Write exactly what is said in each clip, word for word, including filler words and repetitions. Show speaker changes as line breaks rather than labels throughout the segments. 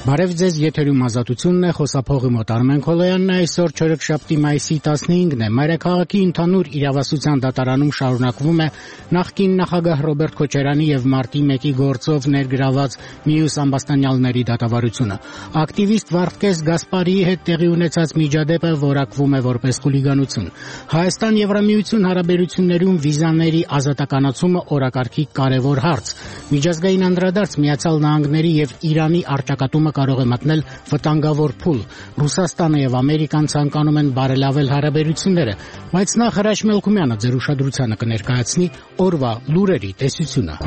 Բարև ձեզ, եթերում ազատությունն է, խոսափողի մոտ Արմեն Քոլոյանն է, այսօր չորեքշաբթի մայիսի տասնհինգն է։ Մայրաքաղաքի ընդհանուր իրավասության դատարանում շարունակվում է նախկին նախագահ Ռոբերտ Քոչարյանի եւ մարտի մեկի գործով ներգրաված մյուս ամբաստանյալների դատավարությունը։ Ակտիվիստ Վարդգես Գասպարիի հետ տեղի ունեցած միջադեպը որակվում է որպես խուլիգանություն։ Հայաստան-Եվրամիություն հարաբերություններում վիզաների ազատականացումը օրակարգի կարևոր հարց։ Միջազգային անդրադարձ Միացյալ Նահանգների եւ Իրանի առճակատումը կարող է մտնել վտանգավոր փուլ։ Ռուսաստանը եւ Ամերիկան ցանկանում են բարելավել հարաբերությունները, բայց նախ Հրաշ Մելքումյանը ձեր ուշադրությանը կներկայացնի օրվա լուրերի տեսությունը։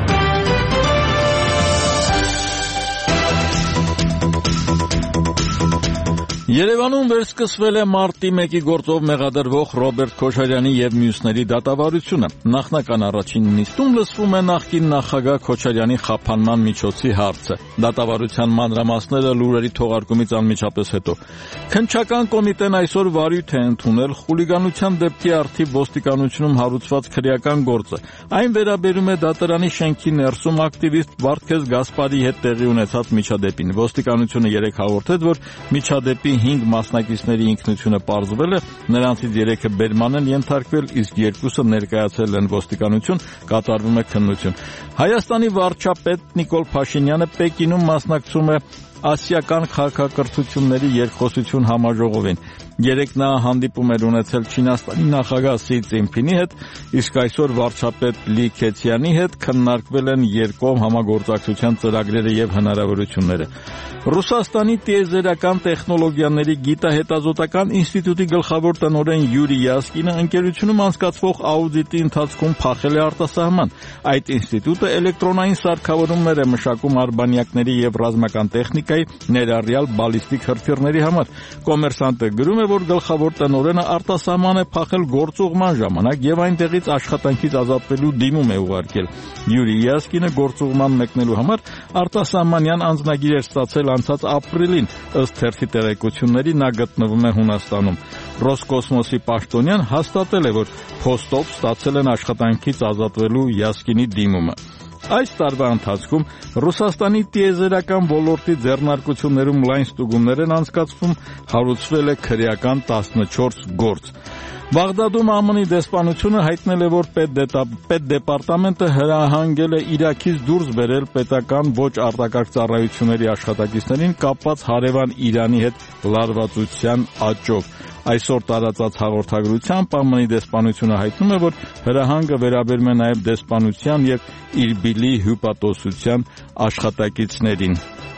Երևանում վերսկսվել է մարտի մեկի գործով մեղադրվող Ռոբերտ Քոչարյանի եւ մյուսների դատավարությունը։ Նախնական առաջին նիստում լսվում է նախկին նախագահ Քոչարյանի խափանման միջոցի հարցը։ Դատավարության մանրամասները լուրերի թողարկումից անմիջապես հետո։ Քննչական կոմիտեն այսօր վարույթ է ընդունել խուլիգանության դեպքի առթիվ ոստիկանությունում հարուցված քրեական գործը։ Այն վերաբերում է դատարանի շենքի ներսում ակտիվիստ Վարդգես Գասպարիի հետ տեղի ունեցած միջադեպին։ Ոստիկանությունը երեկ հաղորդեց, որ միջադեպի հինգ մասնակիցների ինքնությունը պարզվել է, նրանցից երեքը բերման են ենթարկվել, իսկ երկուսը ներկայացել են ոստիկանություն, կատարվում է քննություն։ Հայաստանի վարչապետ Նիկոլ Փաշինյանը Պեկինում մասնակցում է ասիական քաղաքակրթությունների երկխոսություն համաժողովին։ Երեկ նա հանդիպում էր ունեցել Չինաստանի նախագահ Սի Ցզինփինի հետ, իսկ այսօր վարչապետ Լի Քեցյանի հետ քննարկվել են երկկողմ համագործակցության ծրագրերը եւ հնարավորությունները։ Ռուսաստանի տիեզերական տեխնոլոգիաների գիտահետազոտական ինստիտուտի գլխավոր տնօրեն Յուրի Յասկինը ընկերությունում անցկացվող աուդիտի ընթացքում փախել է արտասահման։ Այդ ինստիտուտը էլեկտրոնային սարքավորումներ է մշակում արբանյակների եւ ռազմական տեխնիկայի, ներառյալ բալիստիկ հրթիռների համար։ Կոմերսանտը գրում է, որ գլխավոր տնօրենը արտասահման է փախել գործուղման ժամանակ եւ այնտեղից աշխատանքից ազատվելու դիմում է ուղարկել։ Յուրի Յասկինը գործուղման մեկնելու համար արտասահմանյան անձնագիր էր ստացել անցած ապրիլին, ըստ թերթի տեղեկությունների նա գտնվում է Հունաստանում։ Ռոսկոսմոսի պաշտոնյան հաստատել է, որ փոստով ստացել են աշխատանքից ազատվելու Յասկինի դիմումը։ Այս տարվա ընթացքում Ռուսաստանի տիեզերական ոլորտի ձեռնարկություններում լայն ստուգումներ են անցկացվում, հարուցվել է քրեական տասնչորս գործ։ Բաղդադում ԱՄՆ-ի դեսպանությունը հայտնել է, որ պետդեպարտամենտը հրահանգել է Իրաքից դուրս բերել պետական ոչ արտակարգ ծառայությունների աշխատակիցներին կապված հարևան Իրանի հետ լարվածության աճով։ Այսօր տարածած հաղորդագրությամբ ԱՄՆ-ի դեսպանությունը հայտնում է, որ հրահանգը վերաբերում է նաև դեսպանության եւ Իրբիլի հյուպատոսության աշխատակիցներին։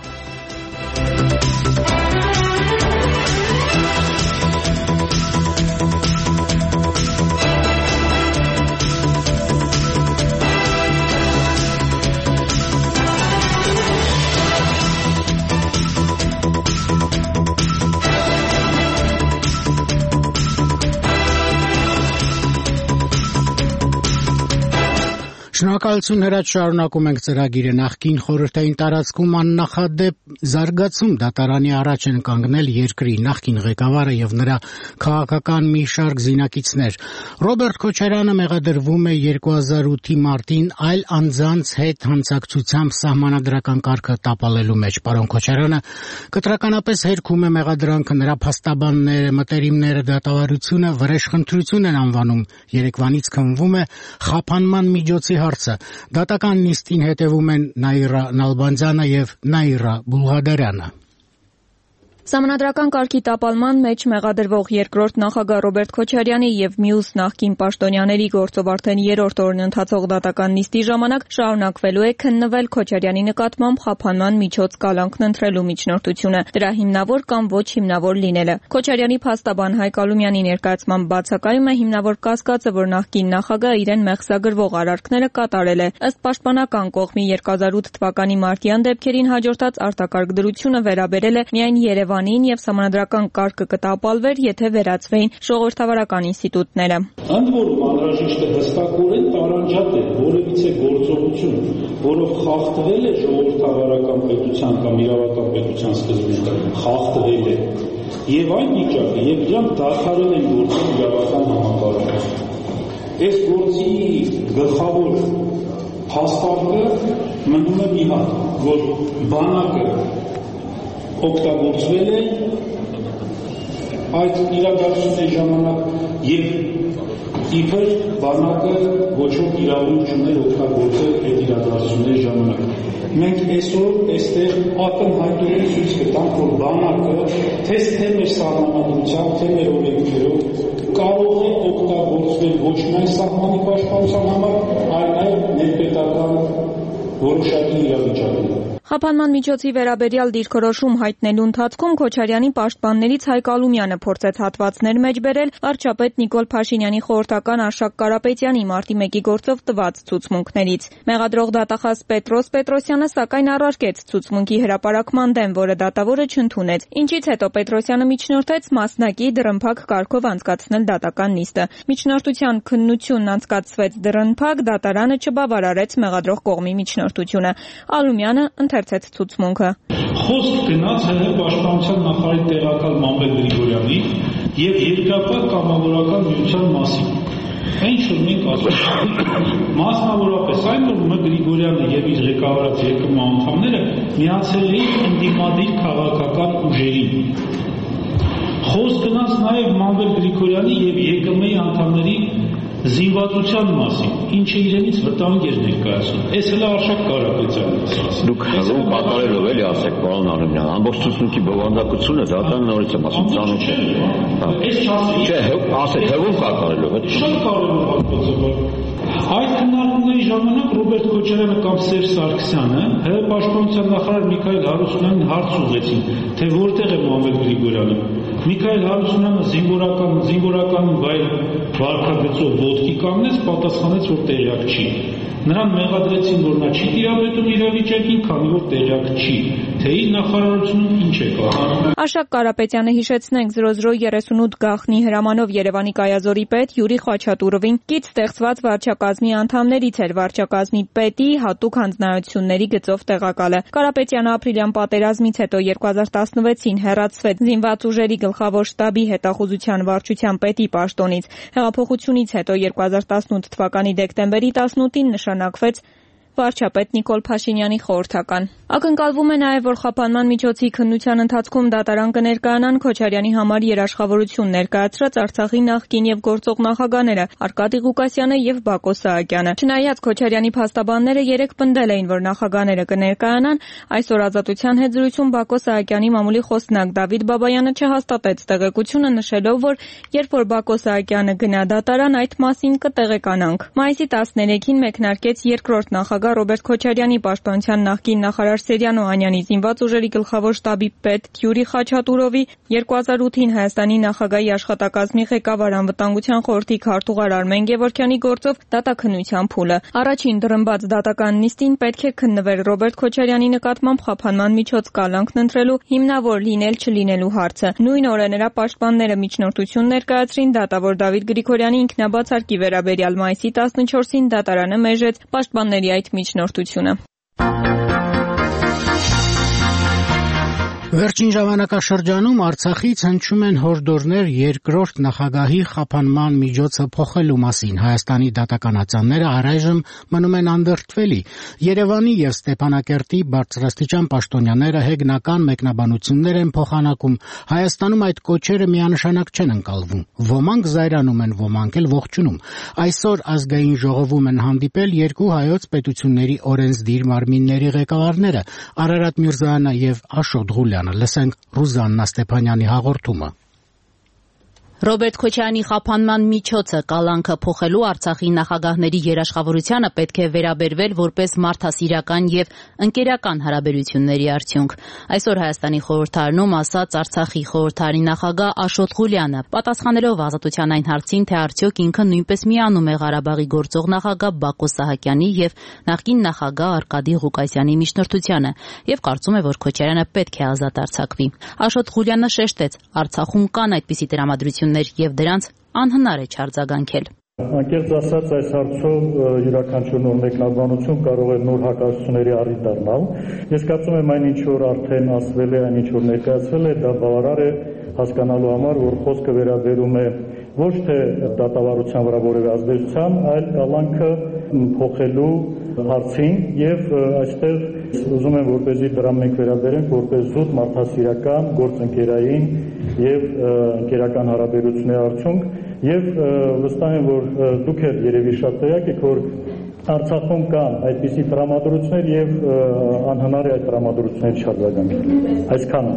Շնորհակալություն Հրաչ, շարունակում ենք ծրագիրը։ Նախկին խորհրդային տարածքում աննախադեպ զարգացում դատարանի առաջ են կանգնել երկրի նախկին ղեկավարը եւ նրա քաղաքական մի շարք զինակիցներ։ Ռոբերտ Քոչարյանը մեղադրվում է երկու հազար ութի մարտին այլ անձանց հետ հանցակցությամբ սահմանադրական կարգը տապալելու մեջ։ Պարոն Քոչարյանը կտրականապես հերքում է մեղադրանքը, նրա փաստաբանները, մտերիմները դատավարությունը վրեժխնդրություն են անվանում։ Երեկվանից քննվում է խափանման միջոցի հարցը։ Դատական նիստին հետևում են Նաիրա Նալբանդյանը եւ Նաիրա Բուլղադարյանը։
Սահմանադրական կարգի տապալման մեջ մեղադրվող երկրորդ նախագահ Ռոբերտ Քոչարյանի եւ մյուս նախկին պաշտոնյաների գործով արդեն երրորդ օրն ընթացող դատական նիստի ժամանակ շարունակվելու է քննվել Քոչարյանի նկատմամբ խափանման միջոց կալանքն ընտրելու միջնորդությունը, դրա հիմնավոր կամ ոչ հիմնավոր լինելը։ Քոչարյանի փաստաբան Հայկ Ալումյանի ներկայացման բացակայում է հիմնավոր կասկածը, որ նախկին նախագահը իրեն մեղսագրվող արարքները կատարել է։ Ըստ պաշտպանական կողմի երկու հազար ութ թվականի մարտյան դեպքերին հաջորդած արտակարգ դրությունը վերաբերել է միայն Երևանին եւ սահմանադրական կարգը կտապալվեր, եթե վերացվեին ժողովրդավարական ինստիտուտները։
Ընդ որում անհրաժեշտ է հստակորեն տարանջատ է որևիցե գործողություն, որով խախտվել է ժողովրդավարական պետության կամ իրավական պետության սկզբունքը, խախտվել է եւ այն վիճակը, եւ իրանք դադարել են գործել իրավական համակարգը։ Այս գործի գլխավոր փաստարկը մնում է մի հատ, որ բանակը օգտագործվել է այդ իրադարձությունների ժամանակ եւ իբր բանակը ոչոք իրավունք չուներ օգտագործել այդ իրադարձությունների ժամանակ։ Մենք այսօր այստեղ ակնհայտորեն ցույց կտանք, որ բանակը թե մեր սահմանադրությամբ, թե մեր օրենքներով կարող է օգտագործվել ոչ միայն սահմանի պաշտպանության համար, այլ նաև ներպետական որոշակի իրավիճակներում։
Խափանման միջոցի վերաբերյալ դիրքորոշում հայտնելու ընթացքում Քոչարյանի պաշտպաններից Հայկ Ալումյանը փորձեց հատվածներ մեջ բերել վարչապետ Նիկոլ Փաշինյանի խորհրդական Արշակ Կարապետյանի մարտի մեկի գործով տված ցուցմունքներից։ Մեղադրող դատախազ Պետրոս Պետրոսյանը սակայն առարկեց ցուցմունքի հրապարակման դեմ, որը դատավորը չընդունեց, ինչից հետո Պետրոսյանը միջնորդեց մասնակի դռնփակ կարգով անցկացնել դատական նիստը։ Միջնորդության քննությունն անցկացվեց դռնփակ, դատարանը չբավարարեց մեղադրող կողմի միջնորդությունը։ Ալումյանը ընթերցեց ցուցմունքը։
Խոսք գնաց ՀՀ պաշտպանության նախարարի տեղակալ Մամբետ Գրիգորյանի եւ Երկրապահ կամավորական միության մասին։ Ինչ որ մենք ասում մասնավորապես այն որ Մ. Գրիգորյանը եւ իր ղեկավարած ԵԿՄ անդամները միացել էին ընդդիմադիր քաղաքական ուժերին։ Խոսք գնաց նաեւ Մամբետ Գրիգորյանի եւ ԵԿՄ-ի անդամների զինվածության մասին, ինչը իրենից վտանգ էր ներկայացնում։ Այս հենց Արշակ Կարապետյանն է ասում։
Դուք հղում կատարելով էլի ասեք, պարոն Ալումյան, ամբողջ ցուցմունքի բովանդակությունը դատարան նորից եմ ասում, ծանոթ չէ։
Այս չասի։
Չէ, ասեք, հղում կատարելով է։
Շատ կարևոր հատկացը։ Այդ քննարկումների ժամանակ Ռոբերտ Քոչարյանը կամ Սերժ Սարգսյանը ՀՀ պաշտպանության նախարար Միքայել Հարությունյանին հարց ուղղեցին, թե որտեղ է Մամբետ Գրիգորյանը։ Միքայել Հարությունյանը զինվորական զինվորական վայր վարքագծով ոտքի կանգնեց, պատասխանեց, որ տեղյակ չի։ Նրան մեղադրեցին, որ նա չի տիրապետում իրավիճակին, քանի որ տեղյակ չի, թե իր նախարարությունում ինչ է կատարվում։
Արշակ Կարապետյանը հիշեցնենք զրո զրո երեսունութ գաղտնի հրամանով Երևանի կայազորի պետ Յուրի Խաչատուրովին կից ստեղծված վարչակազմի անդամներից էր վարչակազմի պետի հատուկ հանձնարարությունների գծով տեղակալը։ Կարապետյանը ապրիլյան պատերազմից հետո երկու հազար տասնվեցին հեռացվեց զինված ուժերի գլխավոր շտաբի հետախուզության վարչության պետի պաշտոնից։ Հեղափոխությունից հետո երկու հազար տասնութ թվականի դեկտեմբերի տասնութին նշանակվեց վարչապետ Նիկոլ Փաշինյանի խորհրդական։ Ակնկալվում է նաև, որ խափանման միջոցի քննության ընթացքում դատարան կներկայանան Քոչարյանի համար երաշխավորություն ներկայացրած Արցախի նախկին եւ գործող նախագահները Արկադի Ղուկասյանը եւ Բակո Սահակյանը։ Չնայած Քոչարյանի փաստաբանները երեկ պնդել էին, որ նախագահները կներկայանան, այսօր Ազատության հետ զրույցում Բակո Սահակյանի մամուլի խոսնակ Դավիթ Բաբայանը չհաստատեց տեղեկությունը, նշելով, որ երբ որ Բակո Սահակյանը գնա դատարան, այդ մասին կտեղեկանանք։ Մայիսի տասներեքին մեկնարկեց երկրորդ նախագահ Ռոբերտ Քոչարյանի պաշտպանության նախկին նախարար Սերյան Օհանյանի զինված ուժերի գլխավոր շտաբի պետ Յուրի Խաչատուրովի, երկու հազար ութին Հայաստանի նախագահի աշխատակազմի ղեկավար անվտանգության խորհրդի քարտուղար Արմեն Գևորգյանի գործով դատաքննության փուլը։ Առաջին դռնբաց դատական նիստին պետք է քննվեր Ռոբերտ Քոչարյանի նկատմամբ խափանման միջոց կալանքն ընտրելու հիմնավոր լինել-չլինելու հարցը։ Նույն օրը նրա պաշտպանները միջնորդություն ներկայացրին դատավոր Դավիթ Գրիգորյանի ինքնաբացարկի վերաբերյալ մայիսի տասնչորսին դատարանը մերժեց պաշտպանների այդ միջնորդությունը։
Վերջին ժամանակաշրջանում Արցախից հնչում են հորդորներ երկրորդ նախագահի խափանման միջոցը փոխելու մասին։ Հայաստանի դատականացանները առայժմ մնում են անդրդվելի։ Երևանի եւ Ստեփանակերտի բարձրաստիճան պաշտոնյաները հեգնական մեկնաբանություններ են փոխանակում։ Հայաստանում այդ կոչերը միանշանակ չեն ընկալվում։ Ոմանք զայրանում են, ոմանք էլ ողջունում։ Այսօր ազգային ժողովում են հանդիպել երկու հայոց պետությունների օրենսդիր մարմինների ղեկավարները՝ Արարատ Միրզոյանը եւ Աշոտ Ղուլյանը։ Լսենք Ռուզաննա Ստեփանյանի հաղորդումը։
Ռոբերտ Քոչարյանի խափանման միջոցը կալանքը փոխելու Արցախի նախագահների երաշխավորությանը պետք է վերաբերվել որպես մարդասիրական եւ ընկերական հարաբերությունների արդյունք։ Այսօր Հայաստանի խորհրդարանում ասաց Արցախի խորհրդարանի նախագահ Աշոտ Ղուլյանը, պատասխանելով Ազատության այն հարցին, թե արդյոք ինքը նույնպես միանում է Ղարաբաղի գործող նախագահ Բակո Սահակյանի եւ նախկին նախագահ Արկադի Ղուկասյանի միջնորդությանը, եւ կարծում է, որ Քոչարյանը պետք է ազատ արձակվի։ Աշոտ Ղուլյանը շեշտեց, Արցախում կան այդպիսի տրամադրություններ եւ դրանց անհնար է չարձագանքել։
Անկեղծ ասած, այս հարցով յուրաքանչյուր նոր մեկնաբանություն կարող է նոր հակասությունների առիթ դառնալ։ Ես կարծում եմ այն ինչ որ արդեն ասվել է, այն ինչ որ ներկայացվել է, դա բավարար է հասկանալու համար, որ խոսքը վերաբերում է ոչ թե դատավարության վրա որևէ ազդեցության, այլ կալանքը փոխելու հարցին եւ այստեղ Ուզում եմ որպեսզի դրան մենք վերաբերենք որպես զուտ մարդասիրական, գործընկերային եւ ընկերական հարաբերությունների արդյունք եւ վստահ եմ, որ դուք էլ երևի շատ տեղյակ եք, որ Արցախում կան այդպիսի տրամադրություններ եւ անհնար է այդ տրամադրությունները չարձագանքել։ Այսքանը։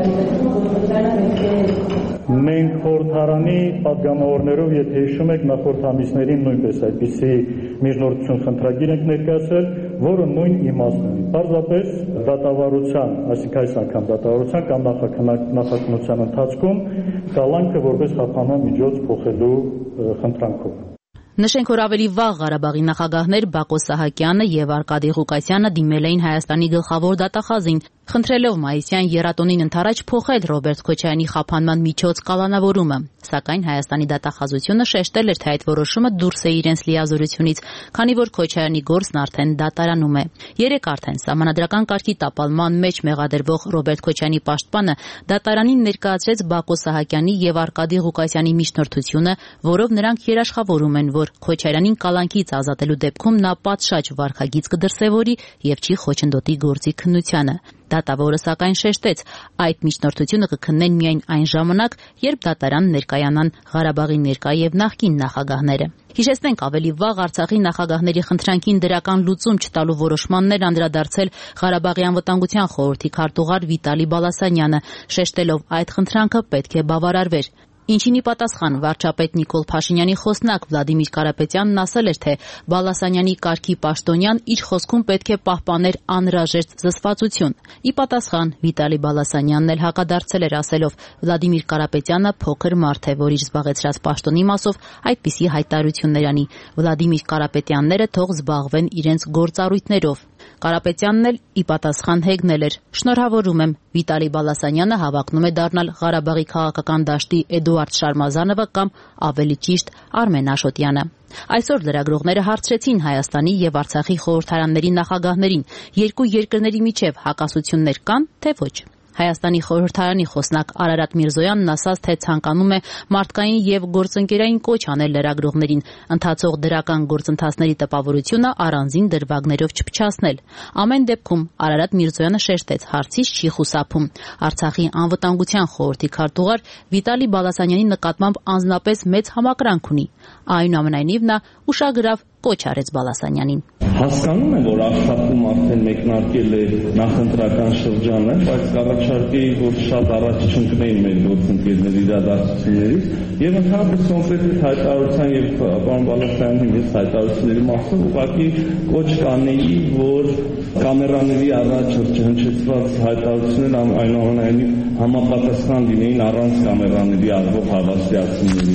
Մենք խորհրդարանի պատգամավորներով, եթե հիշում եք, նախորդ ամիսներին նույնպես այդպիսի միջնորդություն խնդրագիր ենք ներկայացրել, որը նույն իմաստն ունի։ Պարզապես դատավարության, այսինքն այս անգամ դատավարության կամ նախաքննության ընթացքում կալանքը որպես խափանման միջոց փոխելու խնդրանքով։
Նշենք, որ ավելի վաղ Ղարաբաղի նախագահներ Բակո Սահակյանը եւ Արկադի Ղուկասյանը դիմել էին Հայաստանի գլխավոր դատախազին, խնդրելով մայիսյան եռատոնին ընդառաջ փոխել Ռոբերտ Քոչարյանի խափանման միջոց կալանավորումը, սակայն Հայաստանի դատախազությունը շեշտել էր, թե այդ որոշումը դուրս է իրենց լիազորությունից, քանի որ Քոչարյանի գործն արդեն դատարանում է։ Երեկ արդեն Սահմանադրական կարգի տապալման մեջ մեղադրվող Ռոբերտ Քոչարյանի պաշտպանը դատարանին ներկայացրեց Բակո Սահակյանի եւ Արկադի Ղուկասյանի միջնորդությունը, որով նրանք երաշխավորում են, որ Քոչարյանին կալանքից ազատելու դեպքում նա պատշաճ վարքագիծ կդրսևորի եւ չի խոչընդոտի գործի քննությանը։ Դատավորը սակայն շեշտեց, այդ միջնորդությունը կքննեն միայն այն ժամանակ, երբ դատարան ներկայանան Ղարաբաղի ներկա եւ նախկին նախագահները։ Հիշեցնենք, ավելի վաղ Արցախի նախագահների խնդրանքին դրական լուծում չտալու որոշմաններ անդրադարձել Ղարաբաղի անվտանգության խորհրդի քարտուղար Վիտալի Բալասանյանը, շեշտելով այդ խնդրանքը պետք է բավարարվեր։ Ինչին ի պատասխան վարչապետ Նիկոլ Փաշինյանի խոսնակ Վլադիմիր Կարապետյանն ասել էր, թե Բալասանյանի կարգի պաշտոնյան իր խոսքում պետք է պահպաներ անհրաժեշտ զսպվածություն։ Ի պատասխան Վիտալի Բալասանյանն էլ հակադարձել էր, ասելով Վլադիմիր Կարապետյանը փոքր մարդ է, որ իր զբաղեցրած պաշտոնի մասով այդպիսի հայտարարություններ անի։ Վլադիմիր Կարապետյանները թող զբաղվեն իրենց գործառույթներով։ Կարապետյանն էլ ի պատասխան հեգնել էր. «Շնորհավորում եմ»։ Վիտալի Բալասանյանը հավակնում է դառնալ Ղարաբաղի քաղաքական դաշտի Էդուարդ Շարմազանովը կամ ավելի ճիշտ Արմեն Աշոտյանը։ Այսօր լրագրողները հարցրեցին Հայաստանի եւ Արցախի խորհրդարանների նախագահներին, երկու երկրների միջև հակասություններ կան, թե ոչ։ Հայաստանի խորհրդարանի խոսնակ Արարատ Միրզոյանն ասաց, թե ցանկանում է մարդկային եւ գործընկերային կոչ անել լրագրողներին, ընթացող դրական գործընթացների տպավորությունը առանձին դրվագներով չփչացնել։ Ամեն դեպքում Արարատ Միրզոյանը շեշտեց, հարցից չի խուսափում։ Արցախի անվտանգության խորհրդի քարտուղար Վիտալի Բալասանյանի նկատմամբ անձնապես մեծ համակրանք ունի։ Այնուամենայնիվ նա ուշագրավ կոչ արեց Բալասանյանին։
Հասկանում եմ, որ աշխատում արդեն մեկնարկել է նախընտրական շրջանը, բայց կառաջարկեի, որ շատ առաջ չընկնեին մեր գործընկերների իրադարձություններից եւ ընդհանրապես կոնկրետ հայտարարության եւ պարոն Բալասանյանի ես հայտարարությունների մասով ուղղակի կոչ կանեի, որ կամերաների առաջ հնչեցված հայտարարությունները այնուամենայնիվ համապատասխան լինեին առանց կամերաների արվող հավաստիացումների։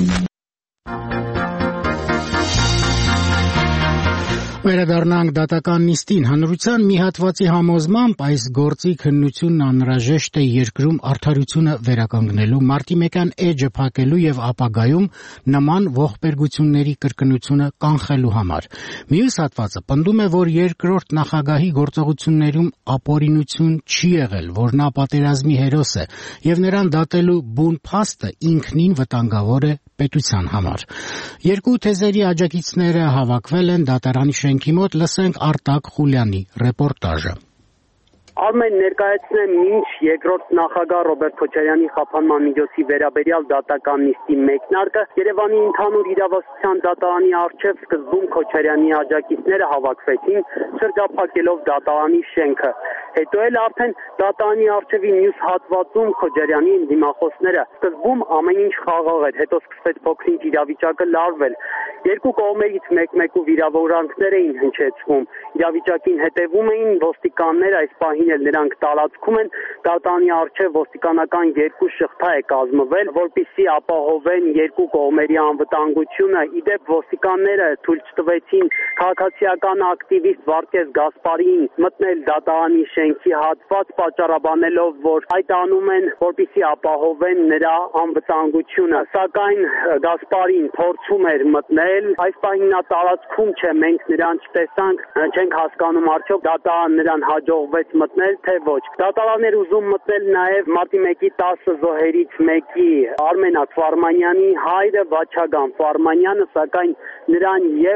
Վերադառնանք դատական նիստին։ Հանրության մի հատվածի համոզմամբ այս գործի քննությունն անհրաժեշտ է երկրում արդարությունը վերականգնելու, մարտի մեկյան էջը փակելու եւ ապագայում նման ողբերգությունների կրկնությունը կանխելու համար։ Մյուս հատվածը պնդում է, որ երկրորդ նախագահի գործողություններում ապօրինություն չի եղել, որ նա պատերազմի հերոս է եւ նրան դատելու բուն փաստը ինքնին վտանգավոր է պետության համար։ Երկու թեզերի աջակիցները հավաքվել են դատարանի շենքի մոտ, լսենք Արտակ Խուլյանի ռեպորտաժը։
Արմեն, ներկայացնեմ ինչ երկրորդ նախագահ Ռոբերտ Քոչարյանի խափանման միջոցի վերաբերյալ դատական նիստի մեկնարկը։ Երևանի ընդհանուր իրավասության դատարանի առջև սկզբում Քոչարյանի աջակիցները հավաքվեցին, շրջափակելով դատարանի շենքը։ Հետո էլ արդեն դատարանի առջևի մյուս հատվածում Քոչարյանի դիմախոսները։ Սկզբում ամեն ինչ խաղաղ էր, հետո սկսվեց փոքրինչ իրավիճակը լարվել։ Երկու կողմերից մեկ-մեկու վիրավորանքներ էին հնչեցվում։ Իրավիճակին հետևում էին ոստիկաններ, այս պահին էլ նրանք տարածքում են, դատարանի առջև ոստիկանական երկու շղթա է կազմվել, որպեսզի ապահովեն երկու կողմերի անվտանգությունը։ Իդեպ ոստիկանները թույլ չտվեցին քաղաքացիական ակտիվիստ Վարդգես Գասպարին մտնել դատարանի շենքի հատված, պատճառաբանելով, որ այդ անում են, որպեսզի ապահովեն նրա անվտանգությունը։ Սակայն Գասպարին փորձում էր մտնել, այս պահին նա տարածքում չէ, մենք նրան չտեսանք, չենք հասկանում արդյոք դատարան նրան հաջողվեց մտնել, թե ոչ։ Դատարան էր ուզում մտնել նաև մարտի մեկի տասը զոհերից մեկի Արմենակ Ֆարմանյանի հայրը Վաչագան Ֆարմանյանը, սակայն նրան եւս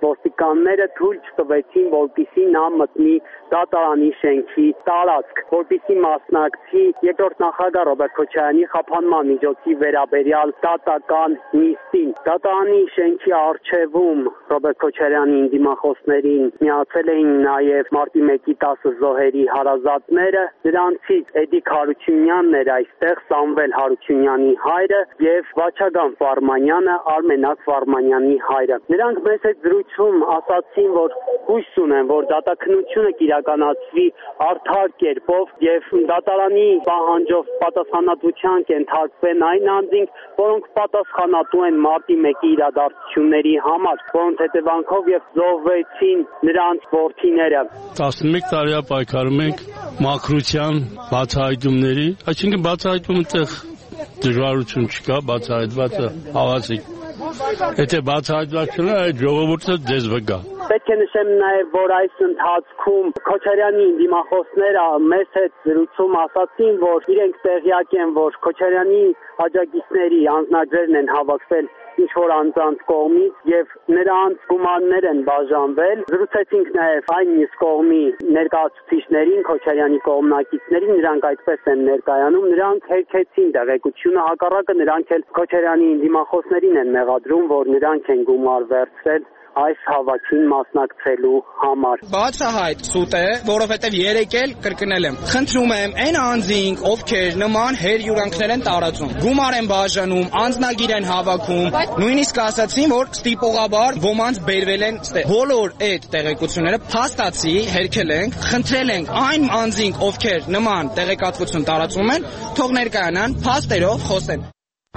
ոստիկանները թույլ չտվեցին, որպեսզի նա մտնի դատարանի շենքի տարածք, որպեսզի մասնակցի երկրորդ նախագահ Ռոբերտ Քոչարյանի խափանման միջոցի վերաբերյալ դատական նիստին։ Դատարանի շենքի առջևում Ռոբերտ Քոչարյանի դիմախոսներին միացել էին նաև մարտի մեկի տասը զոհերի հարազատները, նրանցից Էդիկ Հարությունյանն էր այստեղ, Սամվել Հարությունյանի հայրը եւ Վաչագան Ֆարմանյանը, Արմենակ Ֆարմանյանի հայրը։ Նրանք մեծ հետ զրույցում ասացին, որ հույս ունեն, որ դատաքննությունը կիրականացվի արդար կերպով եւ դատարանի պահանջով պատասխանատվության կենթարկվեն այն անձինք, որոնք պատասխանատու են մարտի մեկի իրադարձությունների համար, որոնց հետևանքով եւ զոհվեցին նրանց որդիները։
տասնմեկ տարի պայքարում ենք մաքրության բացահայտումների, այսինքն բացահայտումը տեղ դժվարություն չկա, բացահայտվածը հավասիկ։ Եթե բացահայտված չլինի, այդ ժողովուրդը դες վգա։
Պետք է նշեմ նաև, որ այս ընթացքում Քոչարյանի դիմախոսները մեզ հետ զրույցում ասացին, որ իրենք տեղյակ են, որ Քոչարյանի աջակիցների անձնագրերն են հավաքվել ինչ-որ անձանց կողմից եւ նրանց գումարներ են բաժանվել։ Զրուցեցինք նաև այն մյուս կողմի ներկայացուցիչներին, Քոչարյանի կողմնակիցներին, նրանք այդպես են ներկայանում, նրանք հերքեցին տեղեկությունը, հակառակը նրանք էլ Քոչարյանի դիմախոսներին են մեղադրում, որ նրանք են գումար վերցրել այս հավաքին մասնակցելու համար։
Բացահայտ սուտ է, որովհետև երեք էլ կրկնել եմ։ Խնդրում եմ այն անձինք, ովքեր նման հերյուրանքներ են տարածում, գումար են բաժանում, անձնագիր են հավաքում, նույնիսկ ասացին, որ ստիպողաբար ոմանց բերվել են ստեղ։ Բոլոր այդ տեղեկությունները փաստացի հերքել ենք, խնդրել ենք այն անձինք, ովքեր նման տեղեկատվություն տարածում են, թող ներկայանան, փաստերով խոսեն։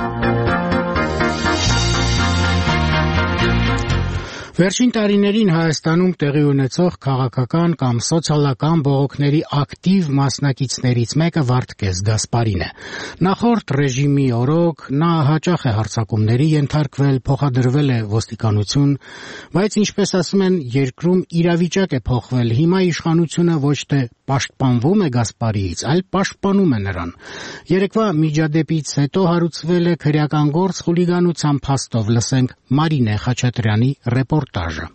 Վերջին տարիներին Հայաստանում տեղի ունեցող քաղաքական կամ սոցիալական բողոքների ակտիվ մասնակիցներից մեկը Վարդգես Գասպարին է։ Նախորդ ռեժիմի օրոք նա հաճախ է հարձակումների ենթարկվել, փոխադրվել է ոստիկանություն, բայց ինչպես ասում են, երկրում իրավիճակ է փոխվել։ Հիմա իշխանությունը ոչ թե պաշտպանվում է Գասպարիից, այլ պաշտպանում է նրան։ Երեկվա միջադեպից հետո հարուցվել է քրեական գործ խուլիգանության փաստով, լսենք Մարինե Խաչատրյանի ռեպորտաժը։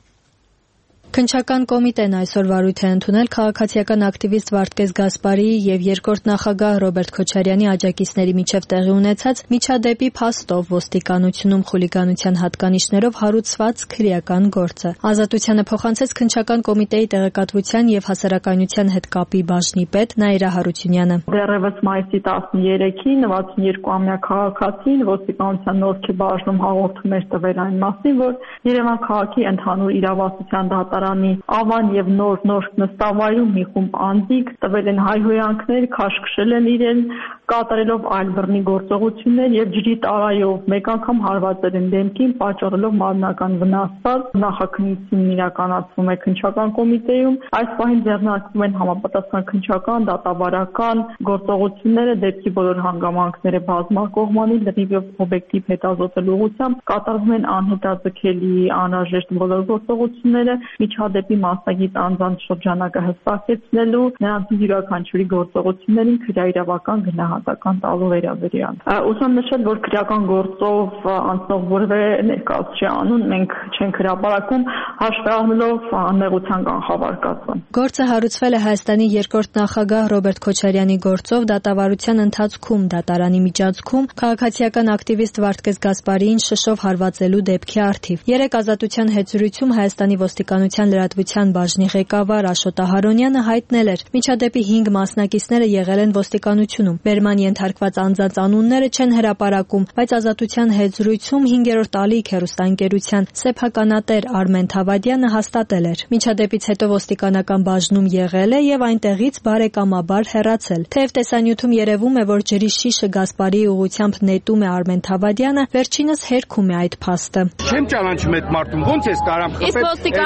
Քննչական կոմիտեն այսօր վարույթ է ընդունել քաղաքացիական ակտիվիստ Վարդգես Գասպարիի եւ երկրորդ նախագահ Ռոբերտ Քոչարյանի աջակիցների միջև տեղի ունեցած միջադեպի փաստով ոստիկանությունում խուլիգանության հատկանիշներով հարուցված քրեական գործը։ Ազատությանը փոխանցեց քննչական կոմիտեի տեղեկատվության եւ հասարակայնության հետ կապի բաժնի պետ Նաիրա Հարությունյանը։
Դեռևս մայիսի տասներեքին նվաթսունյոթ-ամյա քաղաքացին ոստիկանության նորքի բաժնում հաղորդում էր տվել այն մասին, որ Երևան քաղաքի ընդհանուր իրավասության դատարանի ավան եւ նոր նոր նստավայրում մի խումբ անձիկ տվել են հայհոյանքներ, քաշքշել են իրեն, կատարելով այլ բռնի գործողություններ եւ ջրի տարայով մեկ անգամ հարվածել են դեմքին, պատճառելով մարմնական վնասված։ Նախաքննությունն իրականացվում է քննչական կոմիտեում։ Այս պահին ձեռնարկվում են համապատասխան քննչական, դատավարական գործողությունները դեպքի բոլոր հանգամանքները բազմակողմանի լրիվ եւ օբյեկտիվ հետազոտելու ուղղությամբ կատարվում են անհետաձգելի, անհրաժեշտ բոլոր գործողությունները միջադեպի մասնագետ անձանց շրջանակը հստակեցնելու, նրանց յուրաքանչյուրի գործողություններին քրեաիրավական գնահատական տալու վերաբերյալ։ Ուսում նշել, որ քրեական գործով անցնող որևէ ներկայացուցիչ անուն մենք չենք հրապարակում, հաշվի առնելով անմեղության կանխավարկածը։
Գործը հարուցվել է Հայաստանի երկրորդ նախագահ Ռոբերտ Քոչարյանի գործով դատավարության ընթացքում դատարանի միջանցքում քաղաքացիական ակտիվիստ Վարդգես Գասպարիին շշով հարվածելու դեպքի առթիվ։ Երեք ազատության հետ զրույցում Հայաստանի ոստիկանության լրատվության բաժնի ղեկավար Աշոտ Ահարոնյանը հայտնել էր, միջադեպի հինգ մասնակիցները եղել են ոստիկանությունում։ Բերման ենթարկված անձանց անունները չեն հրապարակում, բայց ազատության հետ զրույցում հինգերորդ ալիք հեռուստաընկերության սեփականատեր Արմեն Թավադյանը հաստատել էր։ Միջադեպից հետո ոստիկանական բաժնում եղել է եւ այնտեղից բարեկամաբար հեռացել։ Թեև տեսանյութում երևում է, որ ջրի շիշը Գասպարիի ուղությամբ նետում է Արմեն Թավադյանը, վերջինս հերքում է այդ փաստը։
Չեմ ճանաչում այդ մարդուն, ոնց ես կարամ խփել։
Իսկ ոստիկանությունում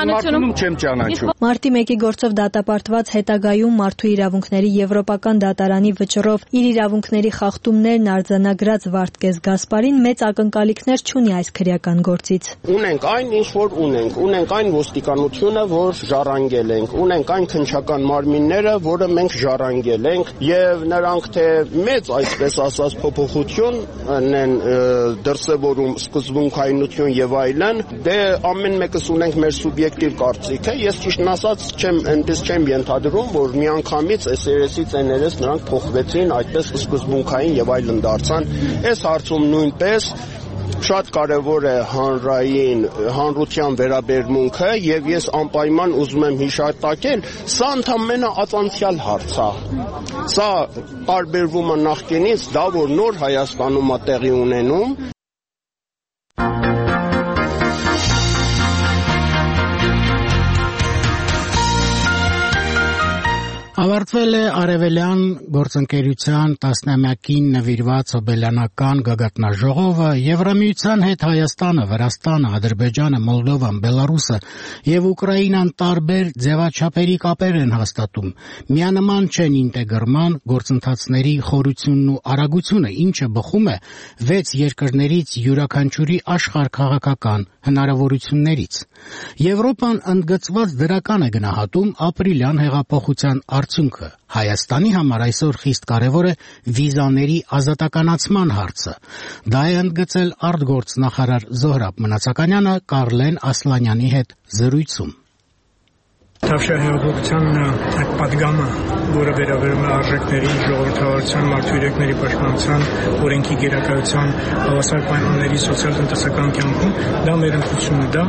տեսնում, չեմ ճանաչում։
Մարտի մեկի գործով դատապարտված հետագայում Մարդու իրավունքների Եվրոպական դատարանի վճռով իր իրավունքների խախտումներն արձանագրած Վարդգես Գասպարին մեծ ակնկալիքներ չունի այս քրեական գործից։
Ունենք այն, ինչ որ ունենք, ունենք այն ոստիկանությունը, որ ժառանգել ենք, ունենք այն քննչական մարմինները, որը մենք ժառանգել ենք, եւ նրանք թե մեծ, այսպես ասած, փոփոխություն են դրսևորում, սկզբունքայնություն եւ այլն, դե ամեն մեկս ունենք մեր սուբյեկտիվ կարծիքը, ես ճիշտն ասած չեմ այնպես չեմ ենթադրում, որ միանգամից այս երեսի ցեներս նրանք փոխվեցին, այդպես սկզբունքային եւ այլն դարձան։ Այս հարցում նույնպես շատ կարևոր է հանրային հանրության վերաբերմունքը եւ ես անպայման ուզում եմ հիշատակել, սա ընդամենը ածանցյալ հարց է։ Սա տարբերվում է նախկինից, դա որ նոր Հայաստանում է տեղի ունենում։
Ավարտվել է Արևելյան գործընկերության տասնամյակին նվիրված հոբելյանական գագաթնաժողովը, Եվրամիության հետ Հայաստանը, Վրաստանը, Ադրբեջանը, Մոլդովան, Բելարուսը եւ Ուկրաինան տարբեր ձևաչափերի կապեր են հաստատում։ Միանման չեն ինտեգրման գործընթացների խորությունն ու արագությունը, ինչը բխում է վեց երկրներից յուրաքանչյուրի աշխարհքաղաքական հնարավորություններից։ Եվրոպան ընդգծված դրական է գնահատում ապրիլյան հեղափոխության արդյունքը։ Հայաստանի համար այսօր խիստ կարևոր է վիզաների ազատականացման հարցը։ Դա է ընդգծել արտգործնախարար Զոհրաբ Մնացականյանը Կարլեն Ասլանյանի հետ զրույցում։
Թավշյա հեղափոխության այդ պատգամը, որը վերաբերում է արժեքների, ժողովրդավարության, մարդու իրավունքների պաշտպանության, օրենքի գերակայության, հավասար պայմանների սոցիալ-տնտեսական կյանքում, դա մեր ընտրությունն է, դա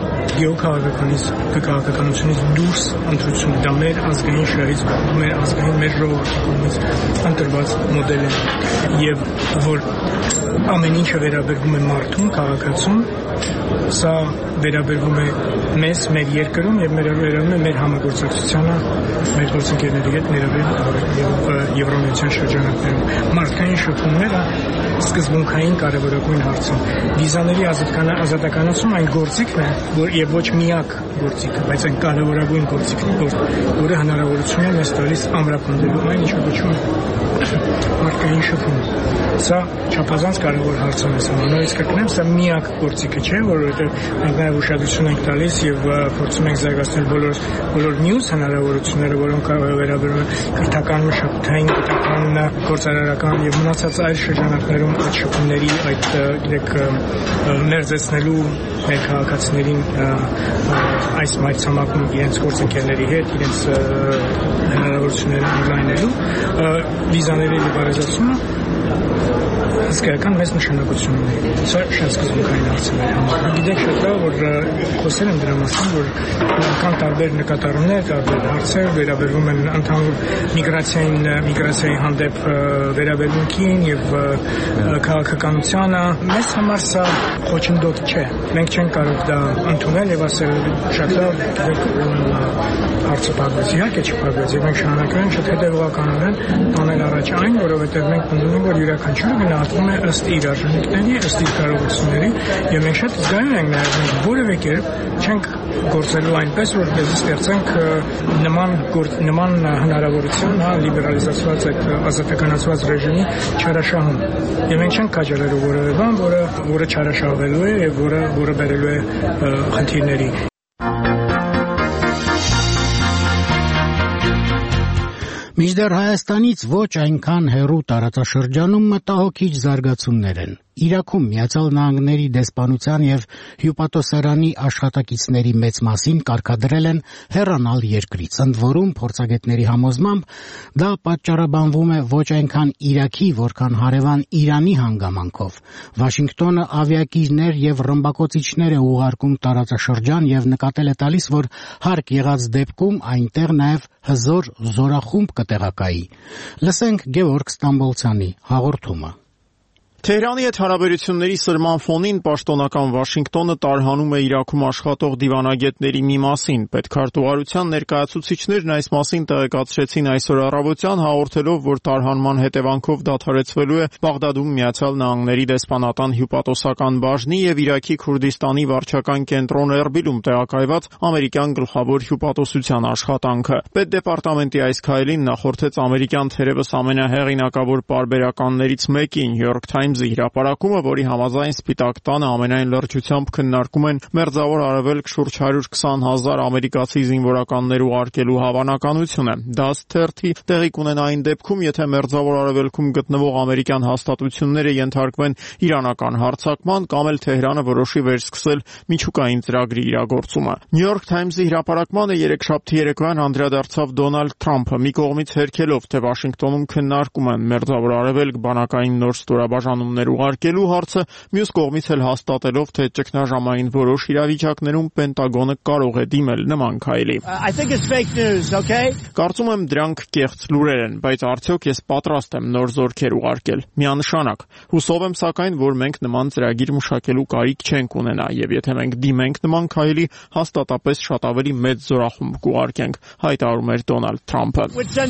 գեոքաղաքականությունից դուրս ընտրությունն է, դա մեր ազգային շահից, մեր ազգային, մեր ժողովրդի կողմից ընտրված մոդել է, եւ որ ամեն ինչը վերաբերվում է մարդուն, քաղաքացուն, սա վերաբերվում է մեզ, մեր երկրում եւ մեր վերաբերվում է մեր համագործակցությանը, մեր գործընկերների հետ Եվրամիության շրջանակներում։ Մարդկային շփումները սկզբունքային կարևորագույն հարց են։ Վիզաների ազատականացում այն գործիքն է, որ եւ ոչ միակ գործիքը, բայց այն կարևորագույն գործիքն է, որը հնարավորություն է մեզ տալիս ամրապնդելու այն, ինչը կոչվում է մարդկային շփում։ Սա չափազանց կարևոր հարց է մեզ համար։ Նորից կրկնեմ, սա միակ գործիքը չէ, որովհետեւ մենք նաեւ ուշադրություն ենք տալիս եւ փորձում ենք զարգացնել բոլոր բոլոր մյուս հնարավորությունները, որոնք վերաբերում են քրթական, մշակութային, գիտական, գործարարական եւ մնացած այլ շրջանակներում այդ շփումների, այդ գիտեք ներծեցնելու մեր քաղաքացիներին այս մայրցամաքում իրենց գործընկերների հետ, իրենց հնարավորությունները ընդլայնելու վիզաների լիբերալիզացումը հսկայական մեծ նշանակություն ունի։ Սա շատ սկզբունքային հարց է համար։ Գիտեք շատ լավ, որ խոսել եմ դրա մասին, որ կան տարբեր նկատառումներ, տարբեր հարցեր վերաբերվում են ընդհանուր միգրացիային, միգրացիայի հանդեպ վերաբերմունքին եւ քաղաքականությանը։ Մեզ համար սա խոչընդոտ չէ։ Մենք չենք կարող դա ընդունել եւ ասել շատ լավ, հարցը փակվեց, իհարկե չփակվեց, եւ մենք շարունակում ենք շատ հետեւողականորեն տանել առաջ այն, որովհետեւ մենք պնդում ենք, որ յուրաքանչյուրը գնահատվում է ըստ իր արժանիքների, ըստ իր կարողությունների, եւ մենք շատ զգայուն ենք նաեւ, մենք որևէ կերպ չենք գործելու այնպես, որպեսզի ստեղծենք նման նման հնարավորություն, հա, լիբերալիզացված այդ ազատականացված ռեժիմի չարաշահում։ Եվ մենք չենք քաջալերու որևէ բան, որը որը չարաշահվելու է եւ որը որը բերելու է խնդիրների։
Մինչդեռ Հայաստանից ոչ այնքան հեռու տարածաշրջանում մտահոգիչ զարգացումներ են։ Իրաքում Միացյալ Նահանգների դեսպանության եւ հյուպատոսարանի աշխատակիցների մեծ մասին կարգադրել են հեռանալ երկրից։ Ընդ որում փորձագետների համոզմամբ դա պատճառաբանվում է ոչ այնքան Իրաքի, որքան հարևան Իրանի հանգամանքով։ Վաշինգտոնը ավիակիրներ եւ ռմբակոծիչներ է ուղարկում տարածաշրջան եւ նկատել է տալիս, որ հարկ եղած դեպքում այնտեղ նաեւ հզոր զորախումբ կտեղակայի։ Լսենք Գևորգ Ստամբոլցյանի հաղորդումը։
Թեհրանի հետ հարաբերությունների սրման ֆոնին պաշտոնական Վաշինգտոնը տարհանում է Իրաքում աշխատող դիվանագետների մի մասին։ Պետքարտուղարության ներկայացուցիչներն այս մասին տեղեկացրեցին այսօր առավոտյան, հաղորդելով, որ տարհանման հետևանքով դադարեցվելու է Բաղդադում Միացյալ Նահանգների դեսպանատան հյուպատոսական բաժնի եւ Իրաքի Քուրդիստանի վարչական կենտրոն Էրբիլում տեղակայված ամերիկյան գլխավոր հյուպատոսության աշխատանքը։ Պետդեպարտամենտի այս քայլին նախորդեց ամերիկյան թերևս ամենահեղինակավոր պարբերականներից մեկի New York Times-ի հրապարակումը, որի համաձայն Սպիտակ տանը ամենայն լրջությամբ քննարկում են Մերձավոր Արևելք շուրջ հարյուր քսան հազար ամերիկացի զինվորականներ ուղարկելու հավանականությունը։ Դաս թերթի տեղի կունենա այն դեպքում, եթե Մերձավոր Արևելքում գտնվող ամերիկյան հաստատությունները ենթարկվեն իրանական հարձակման կամ էլ Թեհրանը որոշի վերսկսել միջուկային ծրագրի իրագործումը։ New York Times-ի հրապարակմանը երեքշաբթի երեկոյան անդրադարձավ Դոնալդ Թրամփը, մի կողմից հերքելով, թե Վաշինգտոնում քննարկում են Մերձավոր Արևելք բանակային նոր ստորաբաժանումներ ուղարկելու հարցը, մյուս կողմից էլ հաստատելով, թե ճգնաժամային որոշ իրավիճակներում Պենտագոնը կարող է դիմել նման քայլի։ Կարծում եմ դրանք կեղծ լուրեր են, բայց արդյոք ես պատրաստ եմ նոր զորքեր ուղարկել։ Միանշանակ։ Հուսով եմ սակայն, որ մենք նման ծրագիր մշակելու կարիք չենք ունենա, եւ եթե մենք դիմենք նման քայլի, հաստատապես շատ ավելի մեծ զորախումբ կուղարկենք, հայտարարում էր Դոնալդ Թրամփը։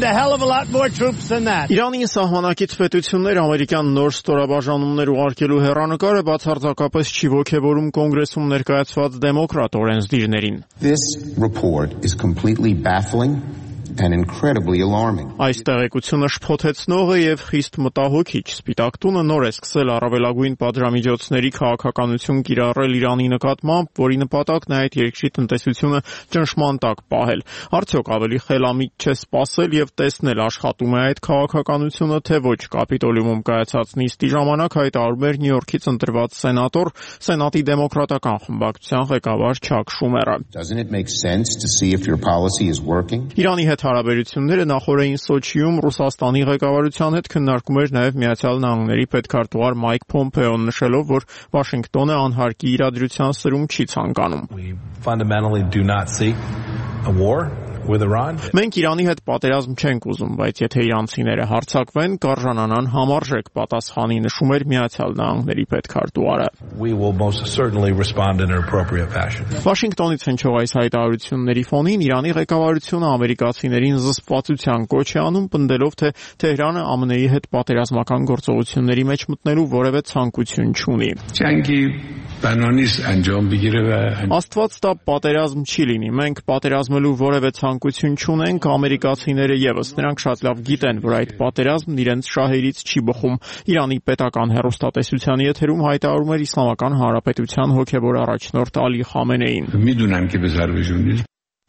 Իրանի սահմանակից պետություններ ամերիկյան նոր ստորաբաժանումներ ուղարկելու հեռանկարը բացարձակապես չի ոգևորում կոնգրեսում ներկայացված դեմոկրատ օրենսդիրներին։
This report is completely baffling and incredibly alarming.
Այս տեղեկությունը շփոթեցնող է եւ խիստ մտահոգիչ։ Սպիտակ տունը նոր է սկսել առավելագույն պատժամիջոցների քաղաքականություն կիրառել Իրանի նկատմամբ, որի նպատակն է այդ երկրի տնտեսությունը ճնշման տակ պահել։ Արդյոք ավելի խելամիտ չէ սպասել եւ տեսնել աշխատում է այդ քաղաքականությունը, թե ոչ։ Կապիտոլիումում կայացած նիստի ժամանակ հայտարարում էր Նյու Յորքից ընտրված սենատոր, Սենատի դեմոկրատական խմբակցության ղեկավար Չակ Շումերը։
Doesn't it make sense to see if your policy is working?
Իրանի հետ հարաբերությունները նախորդին Սոչիում Ռուսաստանի ղեկավարության հետ քննարկում էր նաև Միացյալ Նահանգների պետքարտուղար Մայք Փոմպեոն, նշելով, որ Վաշինգտոնը անհարկի իրադրության սրում չի ցանկանում։
We fundamentally do not seek a war with Iran.
Մենք Իրանի հետ պատերազմ չենք ուզում, բայց եթե իրանցիները հարձակվեն, կարժանանան համարժեք պատասխանի, նշում էր Միացյալ Նահանգների պետքարտուղարը։
We will most certainly respond in an appropriate fashion.
Վաշինգտոնից հնչող այս հայտարարությունների ֆոնին Իրանի ղեկավարությունը ամերիկացիներին զսպվածության կոչ է անում, պնդելով, թե Թեհրանը ԱՄՆ-ի հետ պատերազմական գործողությունների մեջ մտնելու որևէ ցանկություն չունի։
Ջանգի բանոնից անջամ բիգիրը
Աստված տա պատերազմ չի լինի։ Մենք պատերազմելու որևէ ցանկություն չունենք, ամերիկացիները եւս։ Նրանք շատ լավ գիտեն, որ այդ պատերազմն իրենց շահերից չի բխում։ Իրանի պետական հեռուստատեսության եթերում հայտարարում էր Իսլամական Հանրապետության հոգևոր առաջնորդ Ալի Խամենեին։
Միդունամ կի բզարվեժունի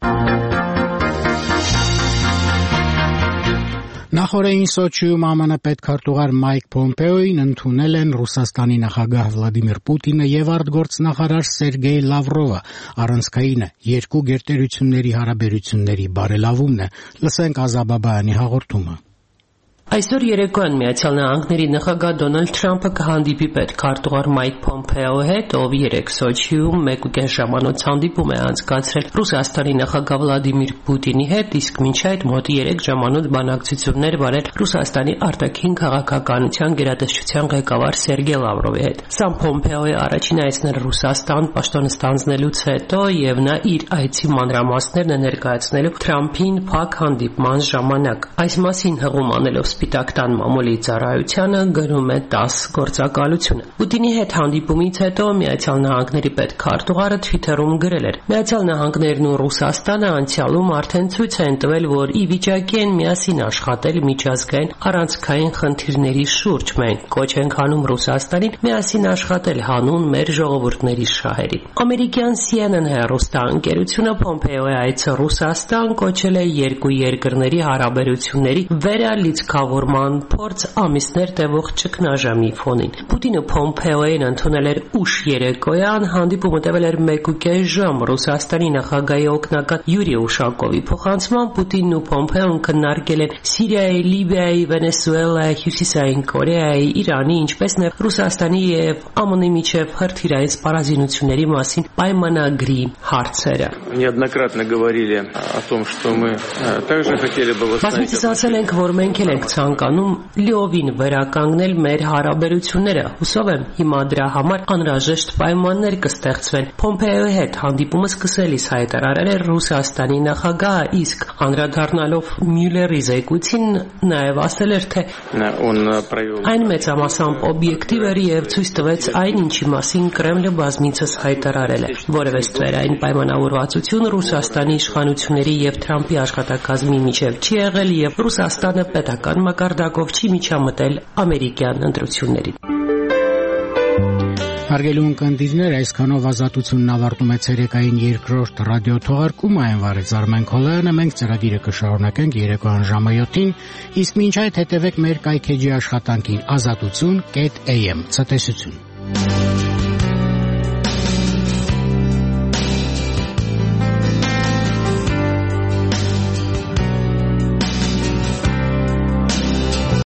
Նախորդին Սոչիում ԱՄՆ պետքարտուղար Մայք Փոմպեոին ընդունել են Ռուսաստանի նախագահ Վլադիմիր Պուտինը եւ արտգործնախարար Սերգեյ Լավրովը։ Առանցքային է երկու գերտերությունների հարաբերությունների բարելավումն է։ Լսենք Ազաբաբայանի հաղորդումը։
Այսօր երեկոյան Միացյալ Նահանգների նախագահ Դոնալդ Թրամփը կհանդիպի պետքարտուղար Մայք Փոմպեոյի հետ, ով երեկ Սոչիում մեկուկես ժամանոց հանդիպում է անցկացրել Ռուսաստանի նախագահ Վլադիմիր Պուտինի հետ, իսկ մինչ այդ մոտ երեք ժամանոց բանակցություններ վարել Ռուսաստանի արտաքին քաղաքականության գերատեսչության ղեկավար Սերգեյ Լավրովի հետ։ Սամ Փոմպեոյի առաջին այցն էր Ռուսաստան պաշտոն ստանձնելուց հետո, եւ նա իր այցի մանրամասներն է ներկայացնելու Թրամփին փակ հանդիպման ժամանակ։ Այս մասին հղում անելով Սպիտակ տան մամուլի ծառայությանը գրում է տաս գործակալությունը։ Պուտինի հետ հանդիպումից հետո Միացյալ Նահանգների պետքարտուղարը Twitter-ում գրել էր. Միացյալ Նահանգներն ու Ռուսաստանը անցյալում արդեն ցույց են տվել, որ ի վիճակի են միասին աշխատել միջազգային առանցքային խնդիրների շուրջ։ Մենք կոչ ենք անում Ռուսաստանին միասին աշխատել հանուն մեր ժողովուրդների շահերի։ Ամերիկյան C N N հեռուստաընկերությունը Փոմպեոյի այցը Ռուսաստան կոչել է երկու երկրների հարաբերությունների վերալիցքավորման փորձ ամիսներ տևող ճգնաժամի ֆոնին։ Պուտինը Փոմպեոյին ընդունել էր ուշ երեկոյան, հանդիպումը տևել էր մեկուկես ժամ։ Ռուսաստանի նախագահի օգնական Յուրի Ուշակովի փոխանցմամբ Պուտինն ու Փոմպեոն քննարկել են Սիրիայի, Լիբիայի, Վենեսուելայի, Հյուսիսային Կորեայի, Իրանի, ինչպես նաև Ռուսաստանի եւ A M N-ի միջև հրթիռային սպառազինությունների մասին պայմանագրի հարցերը։
Неоднократно говорили о том, что мы также хотели бы восстановить.
Ասել ենք, որ մենք էլ ենք ցանկանում լիովին վերականգնել մեր հարաբերությունները։ Հուսով եմ, հիմա դրա համար անհրաժեշտ պայմաններ կստեղծվեն։ Պոմպեոյի հետ հանդիպումը սկսելիս հայտարարել էր Ռուսաստանի նախագահը, իսկ անդրադառնալով Մյուլլերի զեկույցին նաև ասել էր, թե այն մեծամասամբ օբյեկտիվ էր եւ ցույց տվեց այն, ինչի մասին Կրեմլը բազմիցս հայտարարել է։ Որևէ ստվերային պայմանավորվածություն Ռուսաստանի իշխանությունների եւ Թրամփի աշխատակազմի միջև չի եղել եւ Ռուսաստանը պետական մակարդակով չի միջամտել ամերիկյան ընտրություններին։
Հարգելի ունկնդիրներ, այսքանով Ազատությունն ավարտում է ցերեկային երկրորդ ռադիոթողարկումը, այն վարեց Արմեն Քոլոյանը, մենք ծրագիրը կշարունակենք երեկոյան ժամը յոթին, իսկ մինչ այդ հետևեք մեր կայքեջի աշխատանքին ազատություն կետ էյ էմ, ցտեսություն։